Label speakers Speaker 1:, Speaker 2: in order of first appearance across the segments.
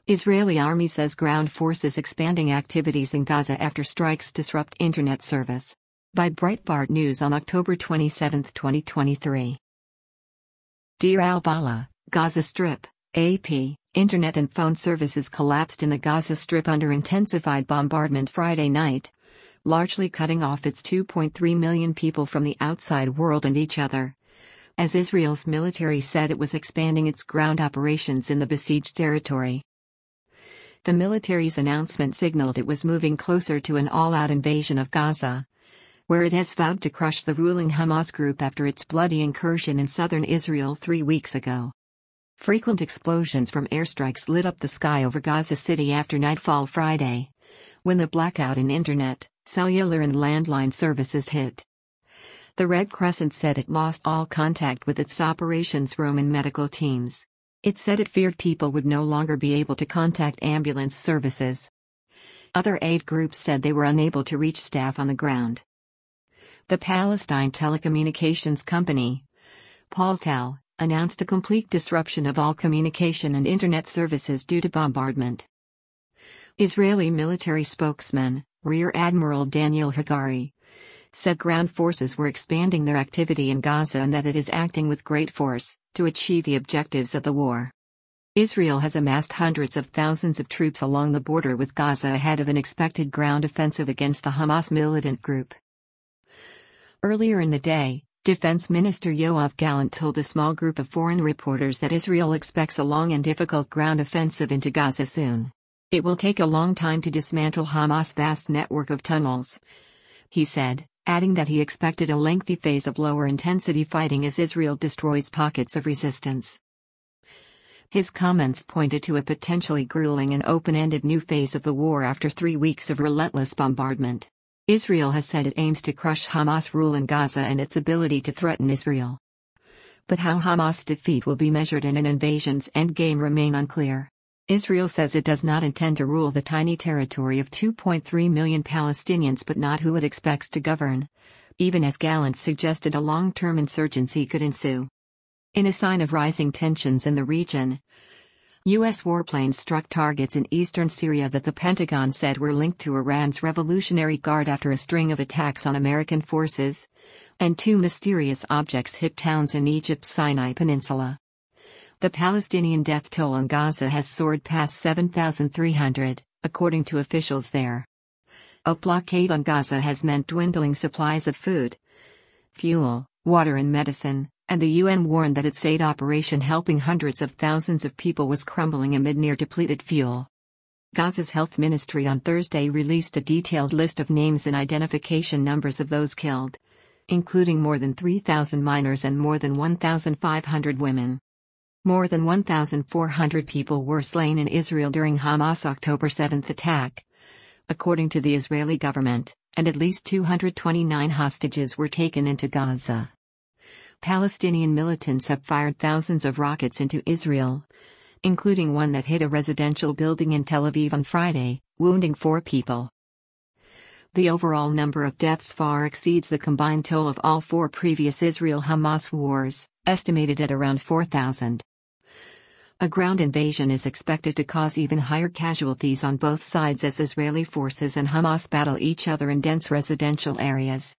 Speaker 1: Israeli army says ground forces expanding activities in Gaza after strikes disrupt internet service. By Breitbart News on October 27, 2023. Deir al-Balah, Gaza Strip, AP, internet and phone services collapsed in the Gaza Strip under intensified bombardment Friday night, largely cutting off its 2.3 million people from the outside world and each other, as Israel's military said it was expanding its ground operations in the besieged territory. The military's announcement signaled it was moving closer to an all-out invasion of Gaza, where it has vowed to crush the ruling Hamas group after its bloody incursion in southern Israel 3 weeks ago. Frequent explosions from airstrikes lit up the sky over Gaza City after nightfall Friday, when the blackout in internet, cellular and landline services hit. The Red Crescent said it lost all contact with its operations room and medical teams. It said it feared people would no longer be able to contact ambulance services. Other aid groups said they were unable to reach staff on the ground. The Palestine telecommunications company, Paltel, announced a complete disruption of all communication and internet services due to bombardment. Israeli military spokesman, Rear Admiral Daniel Hagari, said ground forces were expanding their activity in Gaza and that it is acting with great force to achieve the objectives of the war. Israel has amassed hundreds of thousands of troops along the border with Gaza ahead of an expected ground offensive against the Hamas militant group. Earlier in the day, Defense Minister Yoav Gallant told a small group of foreign reporters that Israel expects a long and difficult ground offensive into Gaza soon. It will take a long time to dismantle Hamas' vast network of tunnels, he said, adding that he expected a lengthy phase of lower-intensity fighting as Israel destroys pockets of resistance. His comments pointed to a potentially grueling and open-ended new phase of the war after 3 weeks of relentless bombardment. Israel has said it aims to crush Hamas' rule in Gaza and its ability to threaten Israel. But how Hamas' defeat will be measured in an invasion's endgame remain unclear. Israel says it does not intend to rule the tiny territory of 2.3 million Palestinians, but not who it expects to govern, even as Gallant suggested a long-term insurgency could ensue. In a sign of rising tensions in the region, U.S. warplanes struck targets in eastern Syria that the Pentagon said were linked to Iran's Revolutionary Guard after a string of attacks on American forces, and 2 mysterious objects hit towns in Egypt's Sinai Peninsula. The Palestinian death toll in Gaza has soared past 7,300, according to officials there. A blockade on Gaza has meant dwindling supplies of food, fuel, water and medicine, and the UN warned that its aid operation helping hundreds of thousands of people was crumbling amid near-depleted fuel. Gaza's health ministry on Thursday released a detailed list of names and identification numbers of those killed, including more than 3,000 minors and more than 1,500 women. More than 1,400 people were slain in Israel during Hamas' October 7 attack, according to the Israeli government, and at least 229 hostages were taken into Gaza. Palestinian militants have fired thousands of rockets into Israel, including one that hit a residential building in Tel Aviv on Friday, wounding 4 people. The overall number of deaths far exceeds the combined toll of all 4 previous Israel-Hamas wars, estimated at around 4,000. A ground invasion is expected to cause even higher casualties on both sides as Israeli forces and Hamas battle each other in dense residential areas.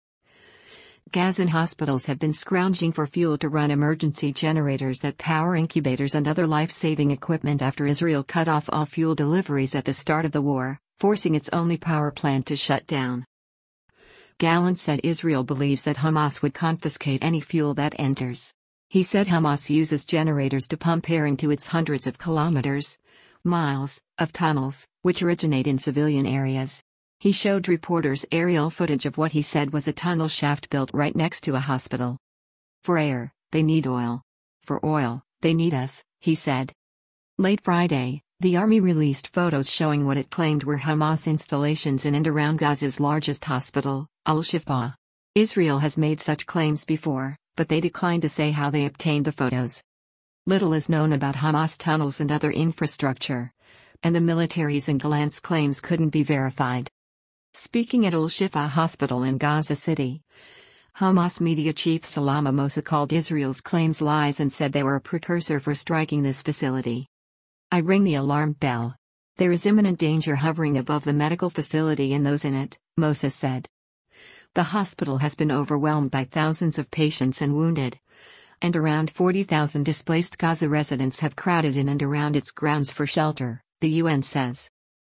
Speaker 1: Gazan hospitals have been scrounging for fuel to run emergency generators that power incubators and other life-saving equipment after Israel cut off all fuel deliveries at the start of the war, forcing its only power plant to shut down. Gallant said Israel believes that Hamas would confiscate any fuel that enters. He said Hamas uses generators to pump air into its hundreds of miles, of tunnels, which originate in civilian areas. He showed reporters aerial footage of what he said was a tunnel shaft built right next to a hospital. For air, they need oil. For oil, they need us, he said. Late Friday, the army released photos showing what it claimed were Hamas installations in and around Gaza's largest hospital, Al-Shifa. Israel has made such claims before, but they declined to say how they obtained the photos. Little is known about Hamas tunnels and other infrastructure, and the military's and Gallant's claims couldn't be verified. Speaking at Al-Shifa Hospital in Gaza City, Hamas media chief Salam Amossa called Israel's claims lies and said they were a precursor for striking this facility. I ring the alarm bell. There is imminent danger hovering above the medical facility and those in it, Moses said. The hospital has been overwhelmed by thousands of patients and wounded, and around 40,000 displaced Gaza residents have crowded in and around its grounds for shelter, the UN says.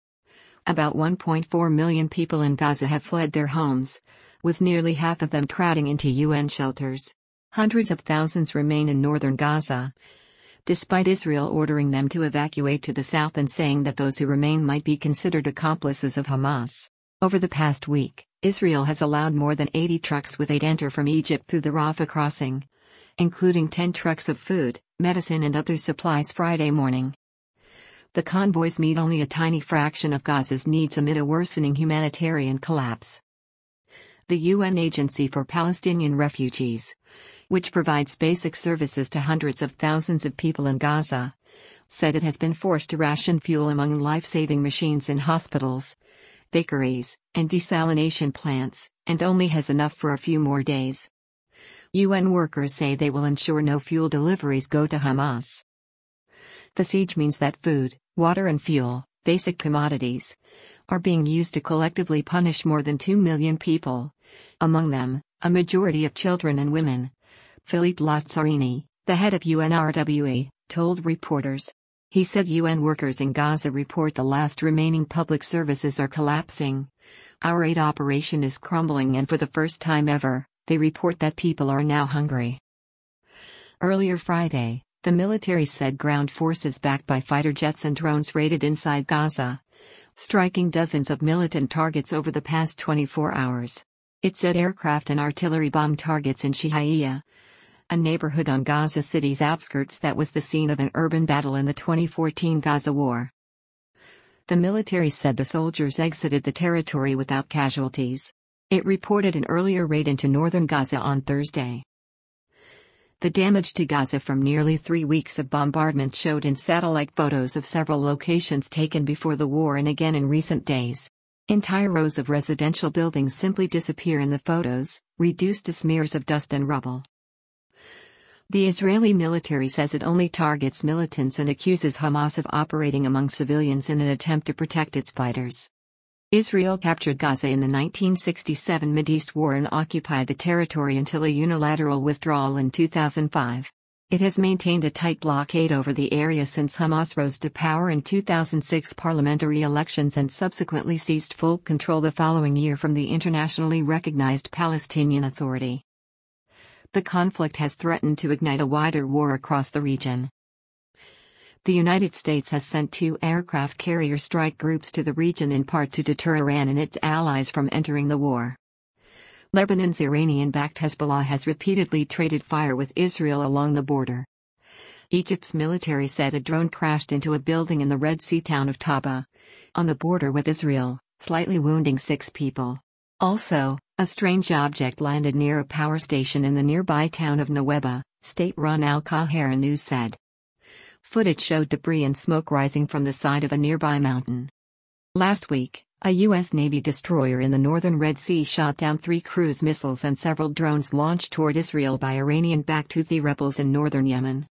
Speaker 1: About 1.4 million people in Gaza have fled their homes, with nearly half of them crowding into UN shelters. Hundreds of thousands remain in northern Gaza, despite Israel ordering them to evacuate to the south and saying that those who remain might be considered accomplices of Hamas. Over the past week, Israel has allowed more than 80 trucks with aid enter from Egypt through the Rafah crossing, including 10 trucks of food, medicine and other supplies Friday morning. The convoys meet only a tiny fraction of Gaza's needs amid a worsening humanitarian collapse. The UN Agency for Palestinian Refugees, which provides basic services to hundreds of thousands of people in Gaza, said it has been forced to ration fuel among life-saving machines in hospitals, bakeries, and desalination plants, and only has enough for a few more days. UN workers say they will ensure no fuel deliveries go to Hamas. The siege means that food, water and fuel, basic commodities, are being used to collectively punish more than 2 million people, among them, a majority of children and women. Philippe Lazzarini, the head of UNRWA, told reporters. He said UN workers in Gaza report the last remaining public services are collapsing. Our aid operation is crumbling and for the first time ever, they report that people are now hungry. Earlier Friday, the military said ground forces backed by fighter jets and drones raided inside Gaza, striking dozens of militant targets over the past 24 hours. It said aircraft and artillery bombed targets in Shihaiya, a neighborhood on Gaza City's outskirts that was the scene of an urban battle in the 2014 Gaza war. The military said the soldiers exited the territory without casualties. It reported an earlier raid into northern Gaza on Thursday. The damage to Gaza from nearly 3 weeks of bombardment showed in satellite photos of several locations taken before the war and again in recent days. Entire rows of residential buildings simply disappear in the photos, reduced to smears of dust and rubble. The Israeli military says it only targets militants and accuses Hamas of operating among civilians in an attempt to protect its fighters. Israel captured Gaza in the 1967 Mideast War and occupied the territory until a unilateral withdrawal in 2005. It has maintained a tight blockade over the area since Hamas rose to power in 2006 parliamentary elections and subsequently seized full control the following year from the internationally recognized Palestinian Authority. The conflict has threatened to ignite a wider war across the region. The United States has sent 2 aircraft carrier strike groups to the region in part to deter Iran and its allies from entering the war. Lebanon's Iranian-backed Hezbollah has repeatedly traded fire with Israel along the border. Egypt's military said a drone crashed into a building in the Red Sea town of Taba, on the border with Israel, slightly wounding 6 people. Also, a strange object landed near a power station in the nearby town of Nuweiba, state-run Al Qahira News said. Footage showed debris and smoke rising from the side of a nearby mountain. Last week, a U.S. Navy destroyer in the northern Red Sea shot down 3 cruise missiles and several drones launched toward Israel by Iranian-backed Houthi rebels in northern Yemen.